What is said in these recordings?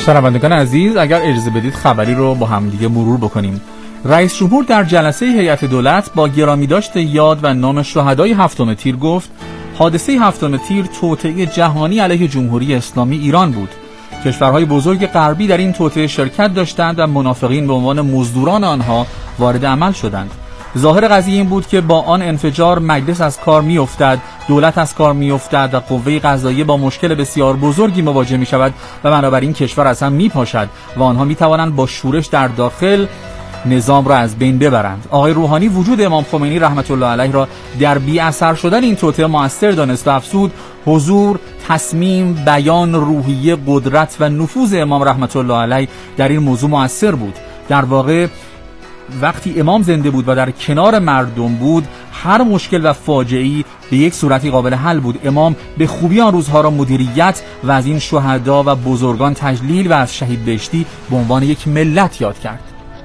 شنوندگان عزیز، اگر اجازه بدید خبری رو با هم دیگه مرور بکنیم. رئیس جمهور در جلسه هیئت دولت با گرامیداشت یاد و نام شهدای هفتم تیر گفت حادثه هفتم تیر توطئه جهانی علیه جمهوری اسلامی ایران بود. کشورهای بزرگ غربی در این توطئه شرکت داشتند و منافقین به عنوان مزدوران آنها وارد عمل شدند. ظاهر قضیه این بود که با آن انفجار مجلس از کار می‌افتد، دولت از کار می‌افتد و قوه قضاییه با مشکل بسیار بزرگی مواجه می‌شود و بنابراین کشور از هم می‌پاشد و آنها می‌توانند با شورش در داخل نظام را از بین ببرند. آقای روحانی وجود امام خمینی رحمت الله علیه را در بی اثر شدن این توطئه مؤثر دانست و افزود حضور، تصمیم، بیان، روحیه، قدرت و نفوذ امام رحمت الله علیه در این موضوع مؤثر بود. در واقع وقتی امام زنده بود و در کنار مردم بود، هر مشکل و فاجعه‌ای به یک صورتی قابل حل بود. امام به خوبی آن روزها را مدیریت و از این شهدا و بزرگان تجلیل و از شهید بهشتی به عنوان یک ملت یاد کرد.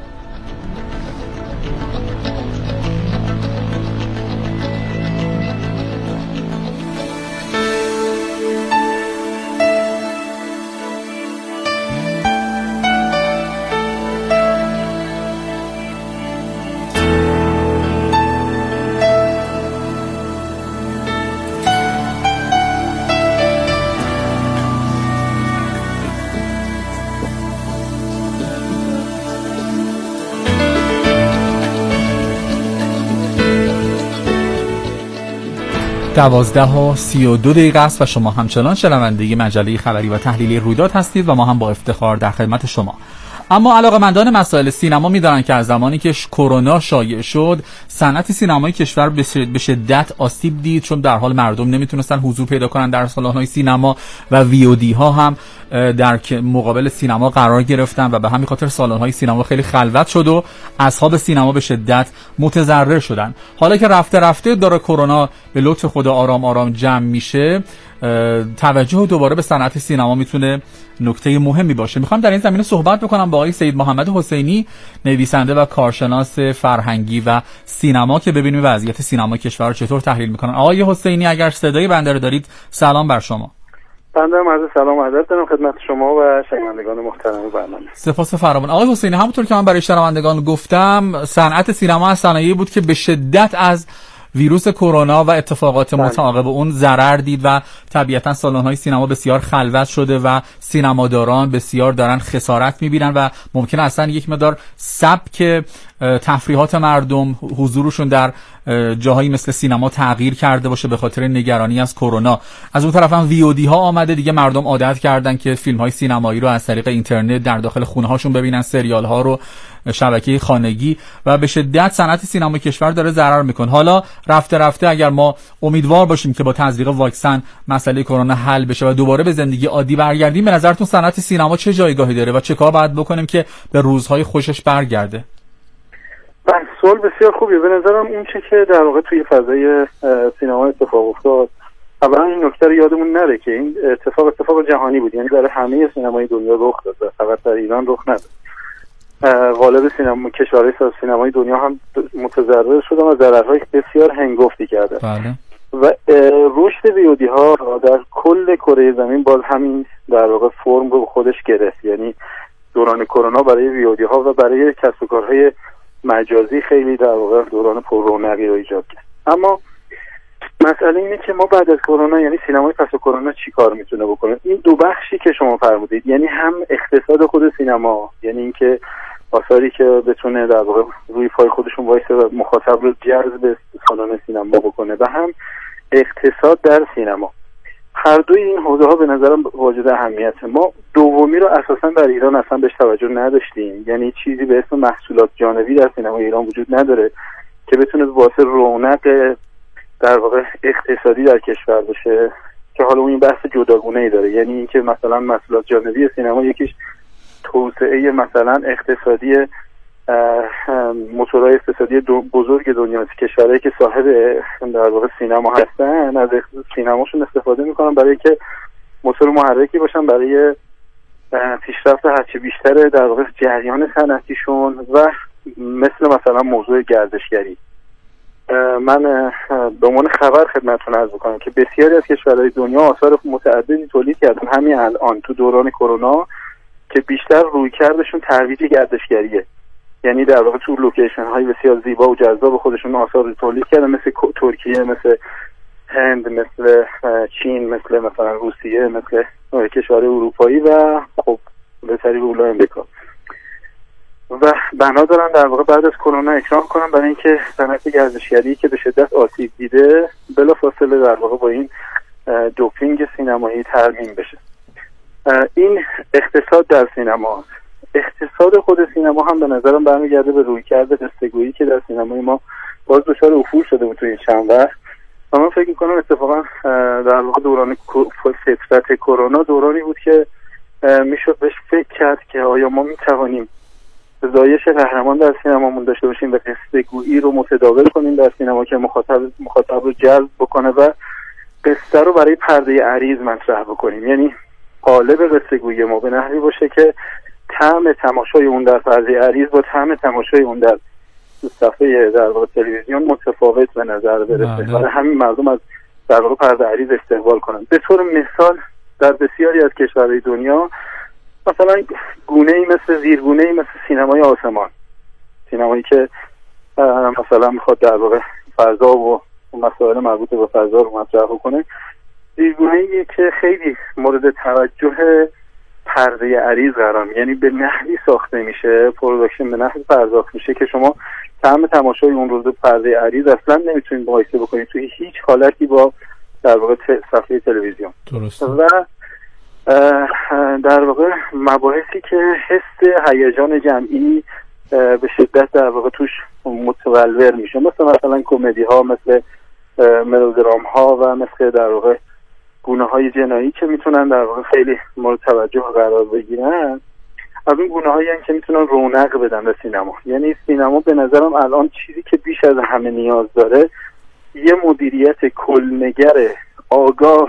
و 12:32 است و شما همچنان شنونده مجله خبری و تحلیلی رویداد هستید و ما هم با افتخار در خدمت شما. اما علاقه‌مندان مسائل سینما می‌دانند که از زمانی که کرونا شایع شد، صنعت سینمای کشور به شدت آسیب دید، چون در حال مردم نمیتونستن حضور پیدا کنن در سالن‌های سینما و VOD ها هم در مقابل سینما قرار گرفتن و به همین خاطر سالن‌های سینما خیلی خلوت شد و اصحاب سینما به شدت متضرر شدن. حالا که رفته رفته داره کرونا به لطف خدا آرام آرام جمع میشه، توجه دوباره به صنعت سینما میتونه نکته مهمی باشه. میخوام در این زمینه صحبت بکنم با آقای سید محمد حسینی، نویسنده و کارشناس فرهنگی و سینما، که ببینیم وضعیت سینما کشور رو چطور تحلیل میکنن. آقای حسینی اگر صدای بنده رو دارید، سلام بر شما. بنده عرض سلام و ادب دارم خدمت شما و شنوندگان محترم برنامه. سپاس فراوان. آقای حسینی، همونطور که من برای شنوندگان گفتم، صنعت سینما از صنایعی بود که به شدت از ویروس کرونا و اتفاقات متعاقب اون ضرر دید و طبیعتا سالن‌های سینما بسیار خلوت شده و سینماداران بسیار دارن خسارت می‌بینن و ممکنه اصلا یک مقدار سبک تفریحات مردم، حضورشون در جاهایی مثل سینما تغییر کرده باشه به خاطر نگرانی از کرونا. از اون طرف هم VOD ها آمده دیگه، مردم عادت کردن که فیلم‌های سینمایی رو از طریق اینترنت در داخل خونه‌هاشون ببینن، سریال ها رو، شبکه خانگی، و به شدت صنعت سینما کشور داره ضرر میکنه. حالا رفته رفته اگر ما امیدوار باشیم که با تزریق واکسن مسئله کرونا حل بشه و دوباره به زندگی عادی برگردیم، به نظرتون صنعت سینما چه جایگاهی داره و چه کار باید بکنیم که به روزهای خوشش برگرده؟ سوال بسیار خوبیه. به نظرم اون چه که در واقع توی فضای سینما اتفاق افتاد، اولا این نکته رو یادمون نره که این اتفاق جهانی بود، یعنی برای همه سینمای دنیا رخ داد، فقط در ایران رخ نداد. غالب سینما کشورهای سینمای دنیا هم متضرر شدن و ضررهای بسیار هنگفتی کردن. بله. و رشد VOD ها در کل کره زمین باز همین در واقع فرم رو خودش گرفت، یعنی دوران کرونا برای VOD ها و برای کسب و کارهای مجازی خیلی در واقع دوران پر رونقی رو ایجاد کرد. اما مسئله اینه که ما بعد از کرونا، یعنی سینمای پس از کرونا چی کار میتونه بکنه؟ این دو بخشی که شما فرمودید، یعنی هم اقتصاد خود سینما، یعنی اینکه آثاری که بتونه در واقع روی پای خودشون وایسه و مخاطب رو جذب سالن سینما بکنه، و هم اقتصاد در سینما. هر دوی این حوزه ها به نظرم واجد اهمیته. ما دومی رو اساسا در ایران اصلا بهش توجه نداشتیم، یعنی چیزی به اسم محصولات جانبی در سینما ایران وجود نداره که بتونه واسه رونق در واقع اقتصادی در کشور باشه، که حالا اون بحث جداگونه‌ای داره. یعنی اینکه مثلا محصولات جانبی سینما یکیش توسعه مثلا اقتصادی موتورهای اقتصادی بزرگ دنیا، کشورهایی که صاحب در واقع سینما هستن از سینماشون استفاده میکنن برای که موتور محرکی باشن برای پیشرفت هرچه بیشتر در واقع جریان صنعتیشون، و مثلا موضوع گردشگری. من به عنوان خبر خدمتتون عرض می‌کنم که بسیاری از کشورهای دنیا آثار متعددی تولید کردن همین الان تو دوران کرونا که بیشتر رویکردشون ترویج گردشگریه. یعنی در واقع تو لوکیشن های بسیار زیبا و جذاب خودشون آثار رو تولید کردن، مثل ترکیه، مثل هند، مثل چین، مثلا روسیه، مثل کشور اروپایی و خب به طریق اولای امریکا. و بنا دارن در واقع بعد از کرونا اکرام کنن برای اینکه صنعت گردشگری که به شدت آسیب دیده بلافاصله در واقع با این دوپینگ سینمایی ترمیم بشه. این اقتصاد در سینما، اقتصاد خود سینما هم به نظرم برمیگرده به رویکرد قصه‌گویی که در سینمای ما باز دچار افول شده بود توی این چند وقت. و من فکر می‌کنم اتفاقا در واقع دوران فترت کرونا دورانی بود که میشد بهش فکر کرد که آیا ما میتوانیم زایش قهرمان در سینمامون داشته باشیم و قصه‌گویی رو متداول کنیم در سینما که مخاطب رو جذب بکنه و قصه رو برای پرده عریض مطرح بکنیم. یعنی قالب قصه‌گویی ما به نحوی باشه که طعم تماشای اون در پرده عریض با طعم تماشای اون در صفحه در واقع تلویزیون متفاوت به نظر برسه و همین مردم از در واقع پرده عریض استقبال کنن. به طور مثال در بسیاری از کشورهای دنیا مثلا گونه‌ای مثل زیرگونه‌ای مثل سینمای آسمان، سینمایی که مثلا میخواد در واقع فضا و مسائل مربوط به فضا رو مطرح کنه، زیرگونه‌ای که خیلی مورد توجه پرده عریض قرار می‌گیره، یعنی به نحوی ساخته میشه، پروداکشن به نحوی پرداخت میشه که شما طعم تماشای اون رو پرده عریض اصلا نمیتونید مقایسه بکنید توی هیچ حالتی با در واقع صفحه تلویزیون. درسته. و در واقع مباحثی که حس هیجان جمعی به شدت در واقع توش متولور میشه، مثلا کمدی ها، مثل ملودرام ها و مثل در واقع گونه های جنایی که میتونن در واقع خیلی مورد توجه قرار بگیرن، از این گونه هایی که میتونن رونق بدن به سینما. یعنی سینما به نظرم الان چیزی که بیش از همه نیاز داره یه مدیریت کلنگر آگاه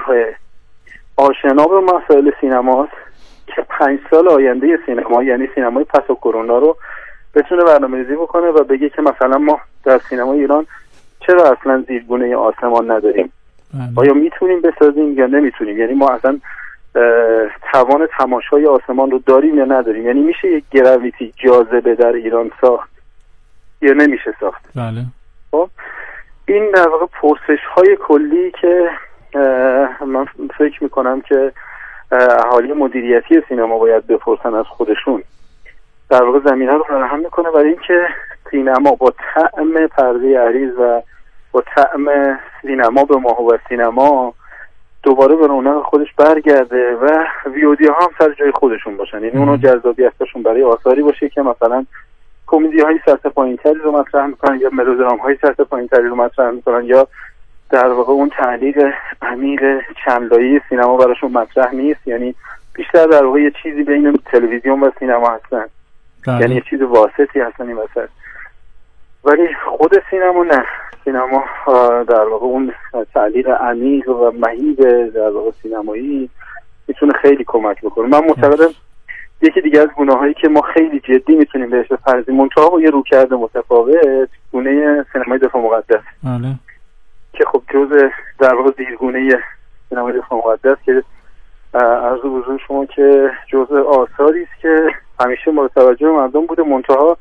آشنا به مسائل سینماست که 5 سال آینده سینما، یعنی سینمای پس از کرونا رو بتونه برنامه‌ریزی بکنه و بگه که مثلا ما در سینمای ایران چرا اصلا زیرگونه آسمان نداریم، آیا میتونیم بسازیم یا نمیتونیم، یعنی ما اصلا توان تماشای آسمان رو داریم یا نداریم، یعنی میشه یک گراویتی جاذبه در ایران ساخت یا نمیشه ساخت. بله. خب این در واقع پرسش‌های کلی که من فکر میکنم که اهالی مدیریتی سینما باید بپرسن از خودشون، در واقع زمینه رو فراهم میکنه برای اینکه سینما با طعم پرده عریض و با طعم سینما به ماه و سینما دوباره به رونق خودش برگرده و ویودی ها هم سر جای خودشون باشن. یعنی اونا جذابیتشون برای آثاری باشه که مثلا کمدی های سطح پایین‌تری رو مطرح میکنن یا ملودرام های سطح پایین‌تری رو مطرح میکنن یا در واقع اون تعلیق عمیق چند لایه‌ای سینما براشون مطرح نیست، یعنی بیشتر در واقع یه چیزی بین تلویزیون و سینما هستن. یعنی یه چیز واسطی هستن این وسط. ولی خود سینما نه، سینما در واقع اون تعلیق عمیق و مهیب در واقع سینمایی میتونه خیلی کمک بکنه. من معتقدم یکی دیگه از گونه‌هایی که ما خیلی جدی میتونیم بهش بپردازیم، منتها با یه رویکرد متفاوت، گونه سینمای دفاع مقدس. بله. که خب جزء در واقع زیرگونه سینمای دفاع مقدس که عرض حضور شما که جزء آثاری است که همیشه مورد توجه مردم بوده، منتها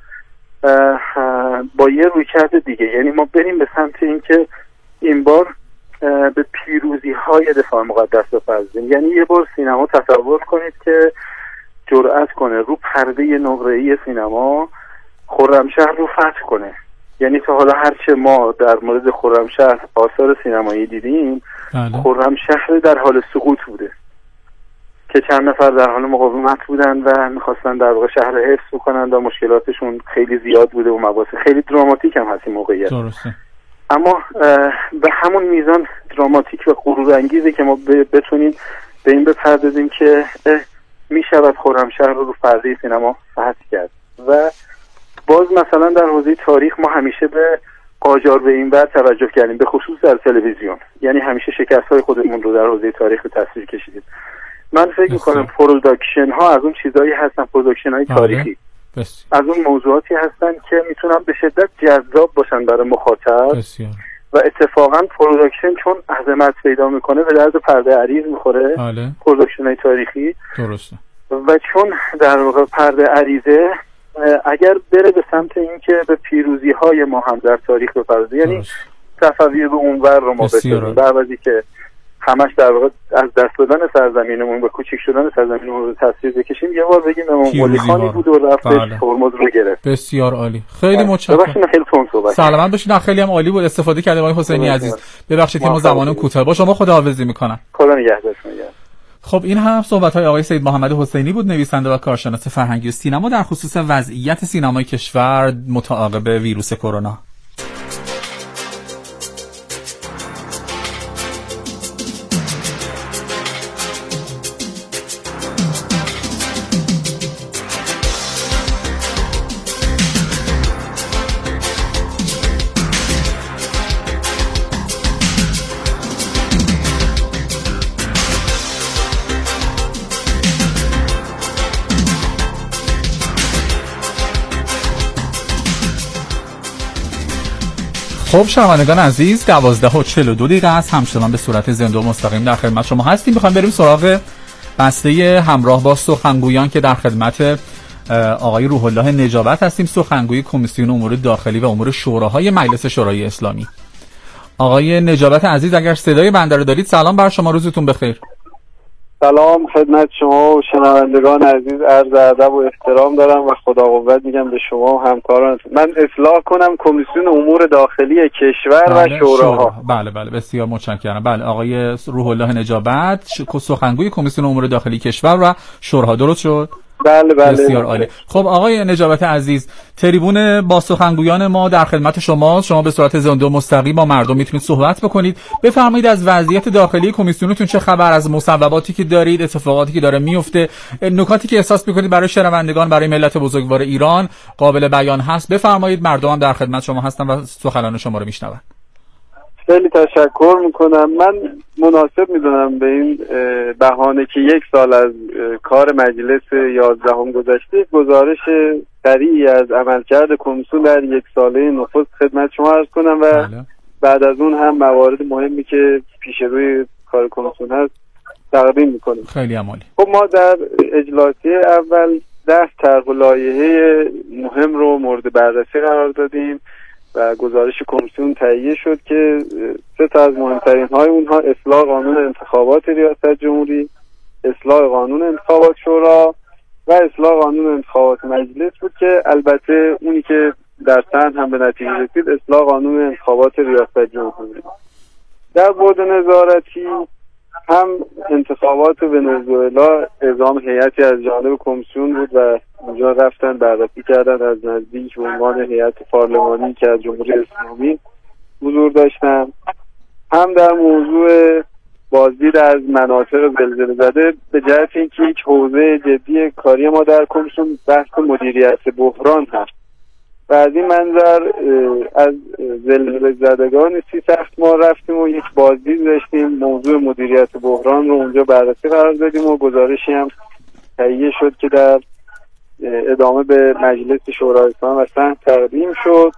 با یه رویکرد دیگه. یعنی ما بریم به سمت این که این بار به پیروزی های دفاع مقدس بپردازیم. یعنی یه بار سینما تصور کنید که جرأت کنه رو پرده نقره‌ای سینما خرمشهر رو فتح کنه. یعنی تا حالا هرچه ما در مورد خرمشهر آثار سینمایی دیدیم، خرمشهر در حال سقوط بوده که چند نفر در حال مقاومت بودن و میخواستن در واقع شهر حفظ بکنن و مشکلاتشون خیلی زیاد بوده و مباحث خیلی دراماتیک هم هست این موقعیت. درسته. اما به همون میزان دراماتیک و غرورانگیزه که ما بتونیم به این بپردازیم که میشود خرمشهر رو پرده سینما فتح کرد. و باز مثلا در حوزه تاریخ ما همیشه به قاجار به این بر توجه کردیم، به خصوص در تلویزیون. یعنی همیشه شکست‌های خودمون رو در حوزه تاریخ به تصویر کشیدیم. من فکر می‌کنم پروداکشن ها از اون چیزایی هستن، پروداکشن های تاریخی از اون موضوعاتی هستن که میتونن به شدت جذاب باشن برای مخاطب. و اتفاقا پروداکشن چون عظمت پیدا میکنه به درد پرده عریض میخوره. پروداکشن های تاریخی. درسته. و چون در واقع پرده عریضه اگر بره به سمت این که به پیروزی های ما هم در تاریخ بپردازه، یعنی صفوی به اونور رو ما بسازیم، به عوضی که همش در واقع از دست دادن سرزمینمون و کوچیک شدن سرزمینمون رو تصویر بکشیم، یه بار بگیم امام قلی خانی بود و رفتش هرمز رو گرفت. بسیار عالی، خیلی متشکرم. خیلی تون صحبت. سلامت باشید. خیلی هم عالی بود، استفاده کردیم آقای حسینی عزیز. ببخشید که ما زمانمون کوتاه با شما خداحافظی میکنم. خدا نگهدارتون. خب این هم صحبت‌های آقای سید محمد حسینی بود، نویسنده و کارشناس فرهنگی و سینما، در خصوص وضعیت سینمای کشور متعاقب ویروس کرونا. خب شنوندگان عزیز، 12:42 است، همچنان به صورت زنده و مستقیم در خدمت شما هستیم. میخوایم بریم سراغ بسته همراه با سخنگویان که در خدمت آقای روح الله نجابت هستیم، سخنگوی کمیسیون امور داخلی و امور شوراهای مجلس شورای اسلامی. آقای نجابت عزیز، اگر صدای بنده رو دارید، سلام بر شما، روزتون بخیر. سلام خدمت شما و شنوندگان عزیز، عرض ادب و احترام دارم و خدا قوت میگم به شما و همکارانتون. من اصلاح کنم کمیسیون امور داخلی کشور و شوراها. بله بسیار متشکرم. بله آقای روح الله نجابت، سخنگوی کمیسیون امور داخلی کشور و شوراها، درست شد؟ بله بسیار عالی. خب آقای نجابت عزیز، تریبون با سخنگویان ما در خدمت شما به صورت زنده و مستقیم با مردم میتونید صحبت بکنید. بفرمایید از وضعیت داخلی کمیسیونتون چه خبر، از مصوباتی که دارید، اتفاقاتی که داره میفته، نکاتی که احساس میکنید برای شنوندگان، برای ملت بزرگوار ایران قابل بیان هست، بفرمایید. مردم هم در خدمت شما هستن و سخنان شما رو میشنون. خیلی تشکر میکنم. من مناسب میدونم به این بهانه که 1 سال از کار مجلس 11 گذشته، گزارش سریعی از عملکرد کمیسیون در 1 ساله نخست خدمت شما عرض کنم و بعد از اون هم موارد مهمی که پیش روی کار کمیسیون هست تقدیم میکنیم. خیلی عالی. خب ما در اجلاسی اول 10 طرح و لایحه مهم رو مورد بررسی قرار دادیم و گزارش کمیسیون تهیه شد که 3 تا از مهمترین های اونها اصلاح قانون انتخابات ریاست جمهوری، اصلاح قانون انتخابات شورا و اصلاح قانون انتخابات مجلس بود که البته اونی که در سن هم به نتیجه رسید اصلاح قانون انتخابات ریاست جمهوری. در بعد نظارتی هم انتخابات ونزوئلا اعزام هیئتی از جانب کمیسیون بود و اونجا رفتن بررسی کردن از نزدیک به عنوان هیئت پارلمانی که از جمهوری اسلامی حضور داشتن. هم در موضوع بازدید از مناطق زلزله زده به جهت اینکه یک حوزه جدی کاری ما در کمیسیون بحث مدیریت بحران هست و از این منظر از زلزله زدگان 30 سخت ما رفتیم و یک بازدید داشتیم، موضوع مدیریت بحران رو اونجا بررسی قرار دادیم و گزارشی هم تهیه شد که در ادامه به مجلس شورای اسلامی و سن تقدیم شد.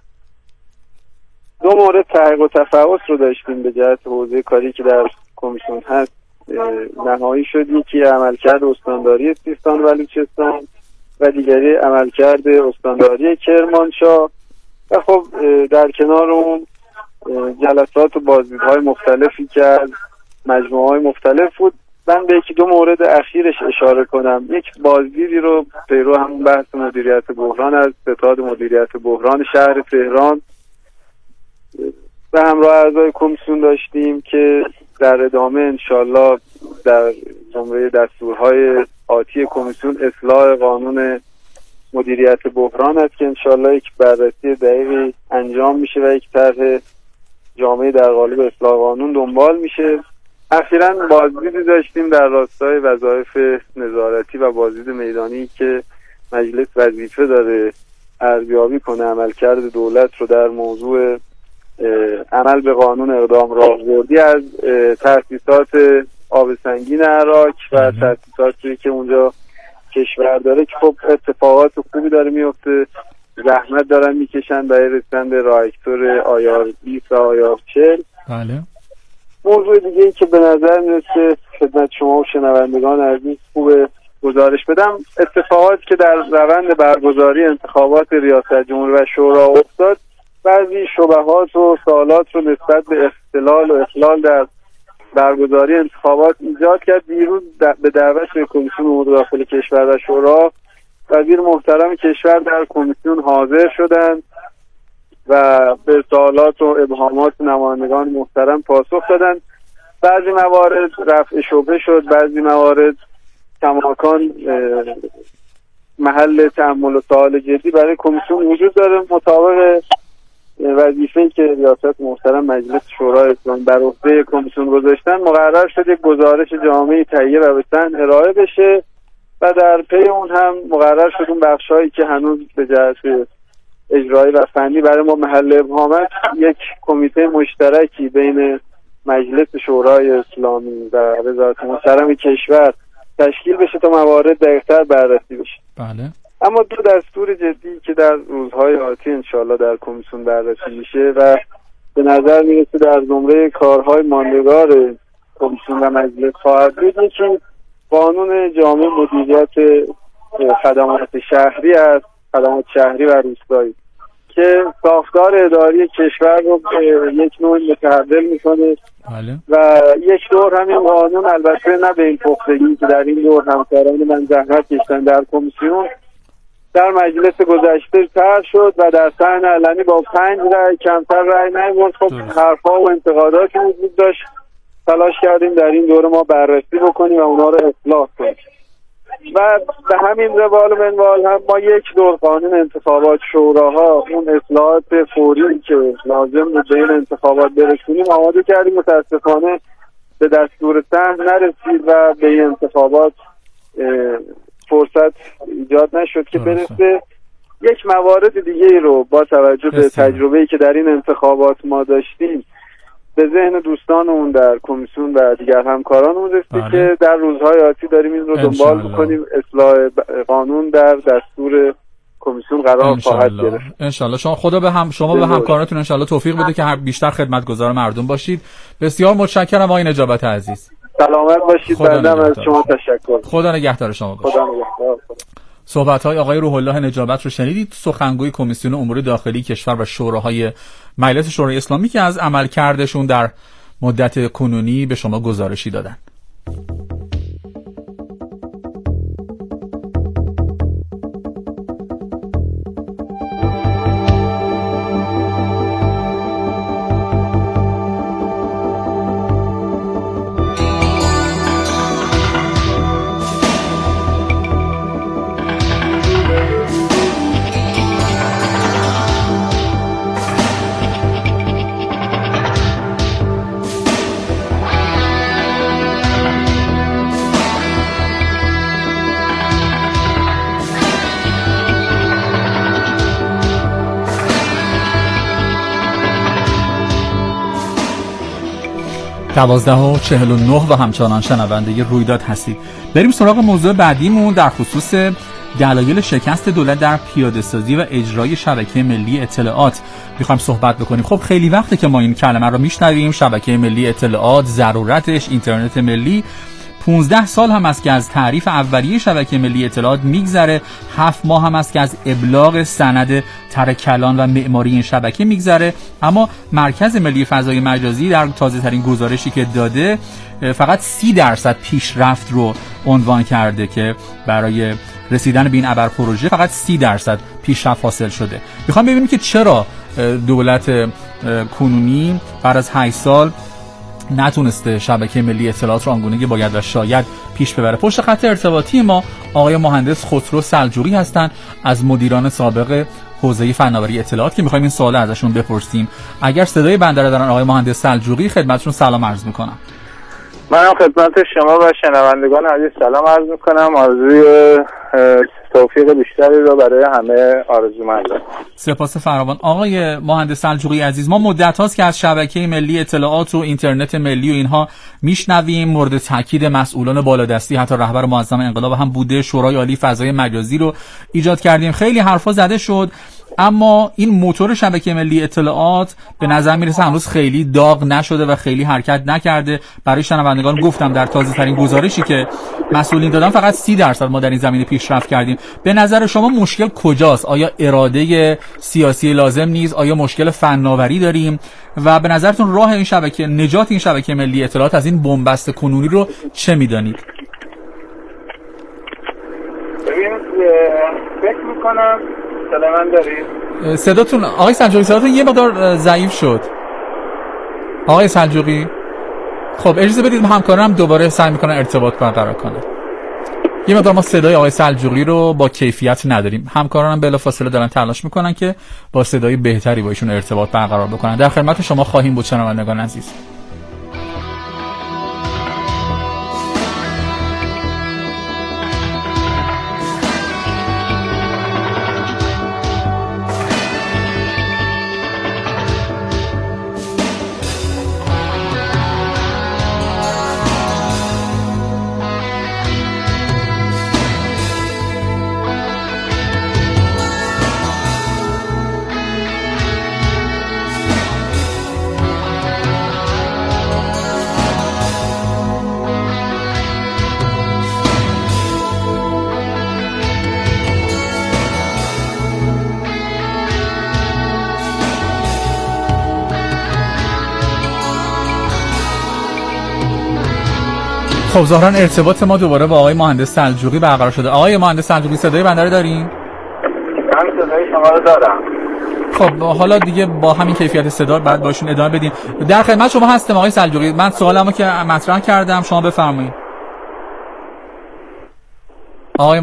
2 مورد تحقیق و تفحص رو داشتیم به جهت حوزه کاری که در کمیسیون هست نهایی شد، یکی عملکرد استانداری سیستان و بلوچستان و دیگری عملکرد استانداری کرمانشاه و خب در کنار اون جلسات و بازدیدهای مختلفی که از مجموعه‌های مختلف بود. من به 1-2 مورد اخیرش اشاره کنم. یک بازدیدی رو پیرو همون بحث مدیریت بحران از ستاد مدیریت بحران شهر تهران به همراه اعضای کمیسیون داشتیم که در ادامه انشالله در زمره دستورهای آتی کمیسیون اصلاح قانون مدیریت بحران است که انشالله یک بررسی دقیقی انجام میشه و یک طرح جامعه در قالب اصلاح قانون دنبال میشه. اخیراً بازدیدی داشتیم در راستای وظایف نظارتی و بازدید میدانی که مجلس وظیفه داره ارزیابی کنه عملکرد دولت رو در موضوع عمل به قانون اقدام راهبردی از تأسیسات آب سنگین عراق و تأسیساتی که اونجا کشور داره که خب اتفاقات خوبی داره میفته، زحمت دارن میکشن برای رسیدن به راکتور آیار 20 و آیار 40. بله. موضوع دیگه ای که به نظر میاد که خدمت شما و شنوندگان عزیز خوبه گزارش بدم، اتفاقاتی که در روند برگزاری انتخابات ریاست جمهوری و شورا افتاد، بعضی شبهات و سوالات رو نسبت به اختلال و اخلال در برگزاری انتخابات ایجاد کرد. دیروز به دعوت کمیسیون امور داخلی کشور و شورا، وزیر محترم کشور در کمیسیون حاضر شدند و به سوالات و ابهامات نمایندگان محترم پاسخ دادند. بعضی موارد رفع شبهه شد، بعضی موارد کماکان محل تأمل و سوال جدی برای کمیسیون وجود داره. مطابق وظیفه‌ای که ریاست محترم مجلس شورای اسلامی بر عهده کمیسیون گذاشتن، مقرر شد یک گزارش جامعی تهیه و به صحن ارائه بشه و در پی اون هم مقرر شد اون بخشایی که هنوز به جهت اجرایی و فنی برای ما محل ابهام است، یک کمیته مشترکی بین مجلس شورای اسلامی و وزارت محترم کشور تشکیل بشه تا موارد دقیق‌تر بررسی بشه. بله. اما دو دستور جدی که در روزهای آتی انشاءالله در کمیسیون بررسی میشه و به نظر میرسه در زمره کارهای ماندگار کمیسیون و مجلس خواهد بود، یکی قانون جامع مدیریت خدمات شهری است، خدمات شهری و روستایی، که ساختار اداری کشور رو یک نوع متحول میکنه. بله. و یک دور همین قانون، البته نه به این پختگی که در این دور همکاران من زحمت کشیدن در کمیسیون، در مجلس گذشته طرح شد و در صحن علنی با 5 رأی کمتر رأی نیاورد. خب حرفا و انتقاداتی وجود داشت، تلاش کردیم در این دوره ما بررسی بکنیم و اونا رو اصلاح کنیم و به همین روال و منوال هم ما یک دور قانون انتخابات شوراها، اون اصلاحات فوری که لازم بود به این انتخابات برسونیم، آماده کردیم. متاسفانه به دستور صحن نرسید و به این انتخابات فرصت ایجاد نشد که برسه. یک موارد دیگه رو با توجه به تجربه‌ای که در این انتخابات ما داشتیم به ذهن دوستانمون در کمیسیون و دیگر همکارانمون رسید که در روزهای آتی داریم این رو دنبال بکنیم. اصلاح قانون در دستور کمیسیون قرار خواهد گرفت انشالله. شما به همکارانتون انشالله توفیق بده که بیشتر خدمتگزار مردم باشید. بسیار متشکرم آقای نجابت عزیز. سلامت باشید. بردم از شما تشکر. خدا نگهدار شما باشه. خدا نگهدار. صحبت‌های آقای روح الله نجابت رو شنیدید، سخنگوی کمیسیون امور داخلی کشور و شوراهای مجلس شورای اسلامی که از عملکردشون در مدت کنونی به شما گزارشی دادن. دوازده و 49 و همچنان شنونده رویداد هستید. بریم سراغ موضوع بعدیمون در خصوص دلایل شکست دولت در پیاده سازی و اجرای شبکه ملی اطلاعات میخوایم صحبت بکنیم. خب خیلی وقته که ما این کلمه رو میشنویم، شبکه ملی اطلاعات، ضرورتش، اینترنت ملی. 15 سال هم است که از تعریف اولیه شبکه ملی اطلاعات میگذره، 7 ماه هم است که از ابلاغ سند ترکلان و معماری این شبکه میگذره، اما مرکز ملی فضای مجازی در تازه ترین گزارشی که داده فقط 30% پیشرفت رو عنوان کرده که برای رسیدن به این ابر پروژه فقط 30% پیشرفت حاصل شده. میخوام ببینیم که چرا دولت کنونی بعد از 8 سال نتونسته شبکه ملی اطلاعات رو آنگونه که باید و شاید پیش ببره. پشت خط ارتباطی ما آقای مهندس خسرو سلجوقی هستند از مدیران سابق حوزه فناوری اطلاعات که می‌خوایم این سوال ازشون بپرسیم. اگر صدای بنده را دارن آقای مهندس سلجوقی، خدمتشون سلام عرض می‌کنم. منم خدمت شما و شنوندگان عزیز سلام عرض می‌کنم. آرزوی توفیق بیشتری رو برای همه آرزومندم. سپاس فراوان. آقای مهندس سلجوقی عزیز، ما مدت هاست که از شبکه ملی اطلاعات و اینترنت ملی و اینها میشنویم، مورد تاکید مسئولان بالادستی، حتی رهبر معظم انقلاب هم بوده، شورای عالی فضای مجازی رو ایجاد کردیم، خیلی حرفا زده شد. اما این موتور شبکه ملی اطلاعات به نظر میرسه هنوز خیلی داغ نشده و خیلی حرکت نکرده. برای شنوندگان گفتم در تازه ترین گزارشی که مسئولین دادن فقط 30% ما در این زمینه پیشرفت کردیم. به نظر شما مشکل کجاست؟ آیا اراده سیاسی لازم نیست؟ آیا مشکل فناوری داریم؟ و به نظرتون راه این شبکه، نجات این شبکه ملی اطلاعات از این بنبست کنونی رو چه میدانید؟ فکر میکنم سلام دارید؟ صداتون آقای سلجوقی صداتون یه مقدار ضعیف شد. آقای سلجوقی خب اجازه بدید همکارم دوباره سعی میکنن ارتباط برقرار کنه. یه مقدار ما صدای آقای سلجوقی رو با کیفیت نداریم. همکارانم بلافاصله دارن تلاش میکنن که با صدای بهتری با ایشون ارتباط برقرار بکنن. در خدمت شما خواهیم بود شنوندگان عزیز. خب ظاهرا ارتباط ما دوباره با آقای مهندس سلجوقی برقرار شده. آقای مهندس سلجوقی صدای بنده رو دارین؟ من صدای شما رو دارم. خب حالا دیگه با همین کیفیت صدا بعد باشون ادامه بدیم. در خدمت شما هستم آقای سلجوقی. من سوالمو که مطرح کردم شما بفرمایید. آقای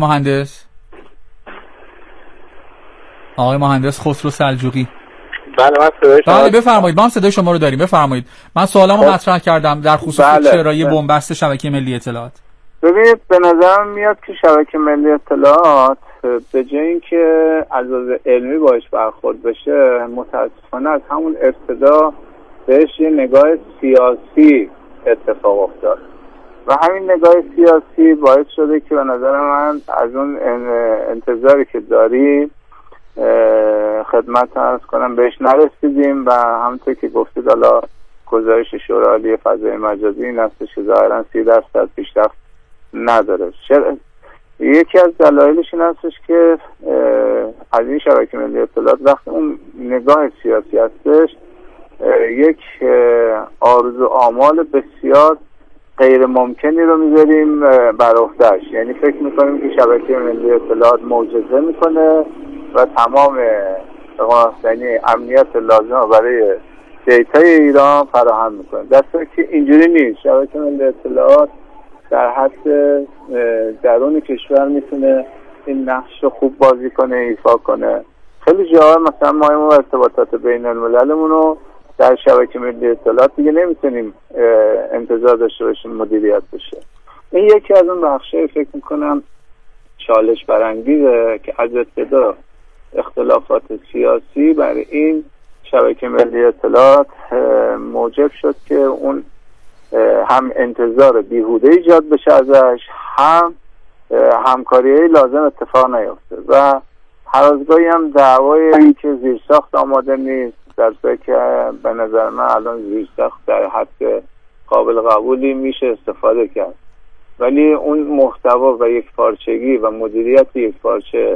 مهندس خسرو سلجوقی. بله من صدای شما. بله بفرمایید. ما هم صدای شما رو داریم. بفرمایید. من سوالمو مطرح کردم در خصوص چرایی بنبست شبکه ملی اطلاعات. ببینید به نظرم میاد که شبکه ملی اطلاعات به جای اینکه از لحاظ علمی باش برخورد بشه متاسفانه از همون ابتدا بهش یه نگاه سیاسی اتفاق افتاد و همین نگاه سیاسی باعث شده که به نظر من از اون انتظاری که داریم خدمت عرض کنم بهش نرسیدیم و همونطور که گفتید حالا گزارش شورای عالی فضای مجازی این هستش که ظاهرا 30% پیشرفت نداره. یکی از دلایلش این هستش که از این شبکه ملی اطلاعات وقتی اون نگاه سیاسی هستش یک آرزو آمال بسیار غیر ممکنی رو میذاریم بر عهده‌اش. یعنی فکر میکنیم که شبکه ملی اطلاعات معجزه میکنه و تمام یعنی امنیت لازم برای دیتای ایران فراهم میکنه، در صورتی که اینجوری نیست. شبکه ملی اطلاعات در حد درون کشور میتونه این نقش رو خوب بازی کنه، ایفا کنه. خیلی جاها مثلا ما ارتباطات بین المللمون رو در شبکه ملی اطلاعات دیگه نمیتونیم انتظار داشته باشیم مدیریت بشه. این یکی از اون بخشه فکر میکنم چالش برانگیزه که از ابتدا اختلافات سیاسی برای این شبکه ملی اطلاعات موجب شد که اون هم انتظار بیهوده ایجاد بشه ازش، هم همکاری‌های لازم اتفاق نیفته و هر از گاهی هم دعوای این که زیرساخت آماده نیست، در صورتی که به نظر من الان زیرساخت در حد قابل قبولی میشه استفاده کرد، ولی اون محتوا و یک پارچگی و مدیریت یک پارچه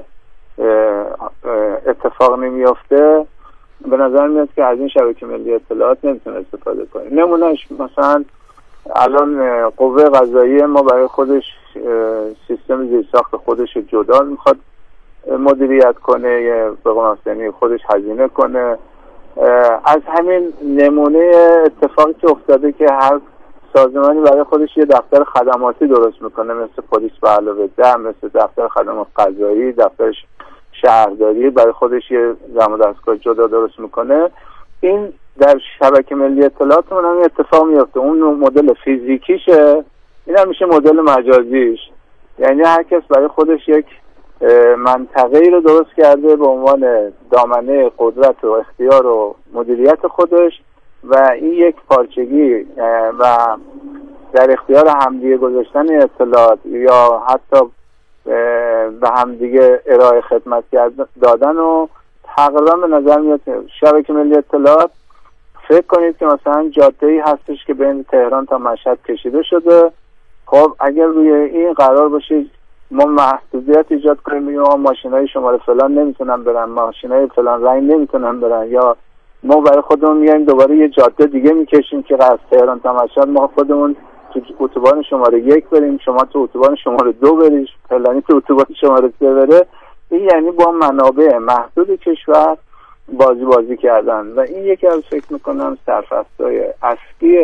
اتفاق نمیافته. به نظر میاد که از این شبکه ملی اطلاعات نمیتونه استفاده کنه. نمونهش مثلا الان قوه قضاییه ما برای خودش سیستم زیرساخت خودش جدا میخواد مدیریت کنه، به قول معروف خودش هزینه کنه. از همین نمونه اتفاقی که افتاده که هر سازمانی برای خودش یه دفتر خدماتی درست میکنه، مثل پلیس به علاوه ده، مثل دفتر خدمات قضایی، دفتر شهرداری برای خودش یه زم دستگاه جدا درست میکنه. این در شبکه ملی اطلاعات هم اتفاق میفته. اون مدل فیزیکیشه، این هم میشه مدل مجازیش. یعنی هر کس برای خودش یک منطقه‌ای رو درست کرده به عنوان دامنه قدرت و اختیار و مدیریت خودش و این یک پارچگی و در اختیار همدیگه گذاشتن اطلاعات یا حتی به همدیگه ارائه خدمت دادن و تقریبا به نظر میاد شبکه ملی اطلاعات فکر کنید که مثلا جاده‌ای هستش که بین تهران تا مشهد کشیده شده. خب اگر روی این قرار باشه ما محدودیت ایجاد کنیم، بگیم ماشینای شماره فلان نمیتونن برن، ماشینای فلان رنگ نمیتونن برن، یا ما برای خودمون میایم دوباره یه جاده دیگه میکشیم که از تهران تا مشهد ما خودمون تو اتوبان شماره 1 بریم، شما تو اتوبان شماره 2 برید، فلانی تو اتوبان شماره 3 بره. این یعنی با منابع محدود کشور بازی کردن و این یکی از فکر میکنم سرفصل‌های اصلی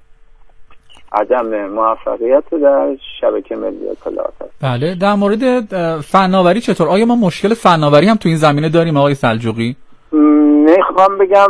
عدم موفقیت در شبکه ملی اطلاعات است. بله، در مورد فناوری چطور؟ آیا ما مشکل فناوری هم تو این زمینه داریم آقای سلجوقی؟ نمیخوام بگم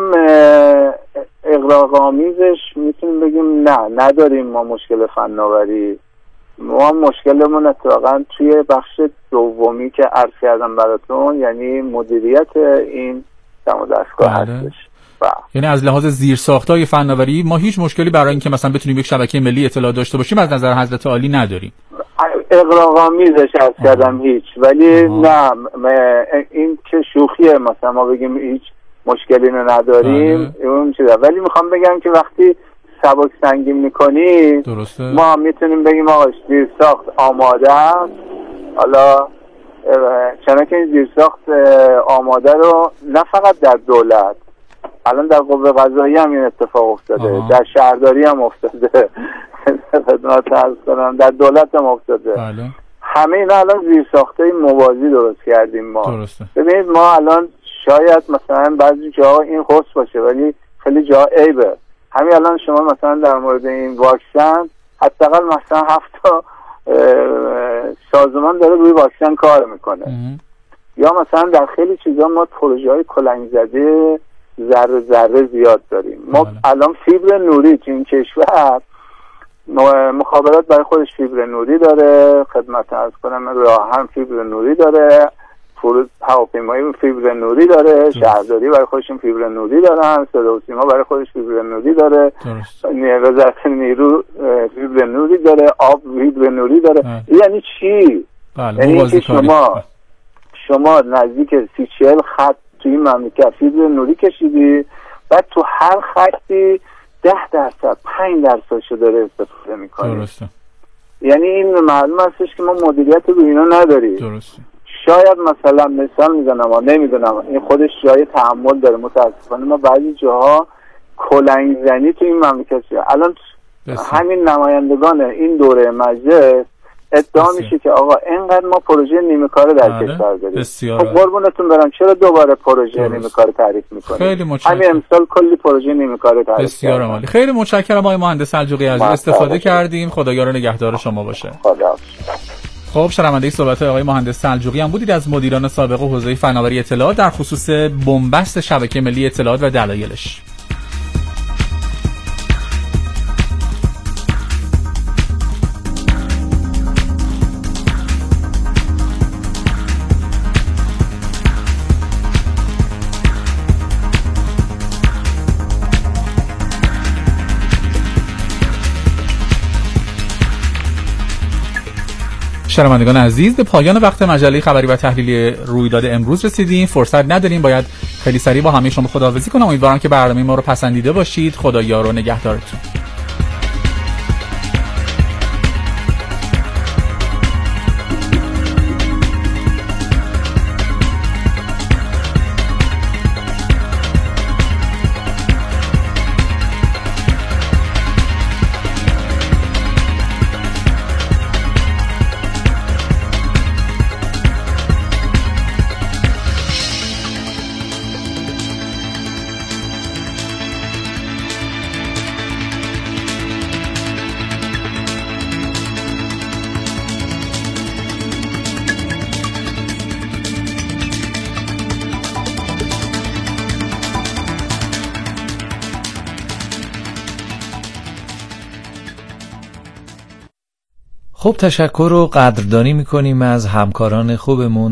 اغراق‌آمیزش، میتونیم بگیم نه نداریم ما مشکل فناوری. ما مشکلمون اتفاقا توی بخش دومی که عرض کردم براتون، یعنی مدیریت این دم و دستگاه هستش. یعنی از لحاظ زیرساخت‌های فناوری ما هیچ مشکلی برای اینکه مثلا بتونیم یک شبکه ملی اطلاعات داشته باشیم از نظر حضرت عالی نداریم. اغراق‌آمیزش عرض کردم هیچ، ولی نه این که شوخیه مثلا ما بگیم هیچ مشکلی نداریم اون چیزه. ولی میخوام بگم که وقتی سبک سنگین میکنی ما میتونیم بگیم آقا زیرساخت آماده است. حالا چنانکه این زیرساخت آماده رو نه فقط در دولت، الان در قوه قضاییه هم این اتفاق افتاده، در شهرداری هم افتاده، خدمت عرض کنم در دولت هم افتاده. بله. همه اینا الان زیرساختای موازی درست کردیم ما. درسته. ببینید ما الان شاید مثلا بعضی جاها این خاص باشه ولی خیلی جاها عیبه. همین الان شما مثلا در مورد این واکسن حداقل مثلا 7 تا سازمان داره روی واکسن کار میکنه. یا مثلا در خیلی چیزا ما پروژه‌های کلنگ زده ذره زیاد داریم. ما الان فیبر نوری تو این کشور مخابرات برای خودش فیبر نوری داره، خدمت عرض کنم راه هم فیبر نوری داره، هواپیمایی فیبر نوری داره، شهرداری برای خودشون فیبر نوری دارن، صدا و سیما برای خودش فیبر نوری داره، وزارت نیرو فیبر نوری داره، آب فیبر نوری داره. یعنی چی؟ یعنی اینکه شما نزدیک 30-40 خط توی این مملکت فیبر نوری کشیدی، بعد تو هر خطی 10%، 5% داره استفاده میکنی. درسته. یعنی این معلوم هستش که ما مدیریت روی اینا نداریم. درسته. شاید مثلا مثال میزنم نمیدونم این خودش جای تحمل داره، متاسفانه ما بعضی جاها کلنگ زنی تو این مملکت الان همین نمایندگان این دوره مجلس ادعا میشه که آقا اینقدر ما پروژه نیمه کاره در کشور داریم. خب قربونتون برم چرا دوباره پروژه نیمه کاره تعریف میکنید؟ خیلی متشکرم. همین امسال کلی پروژه نیمه کاره تعریف بسیار عالی. خیلی متشکرم آقای مهندس سلجوقی عزیز، استفاده کردیم. خدایا نگهدار شما باشه. خدا. خب شنونده صحبت آقای مهندس سلجوقی هم بودید از مدیران سابق حوزه فناوری اطلاعات در خصوص بنبست شبکه ملی اطلاعات و دلایلش. شنوندگان عزیز، به پایان وقت مجله خبری و تحلیلی رویداد امروز رسیدیم. فرصت نداریم، باید خیلی سریع با همه شما خداحافظی کنم. امیدوارم که برنامه ما رو پسندیده باشید. خدایا و نگهدارتون. خب تشکر و قدردانی میکنیم از همکاران خوبمون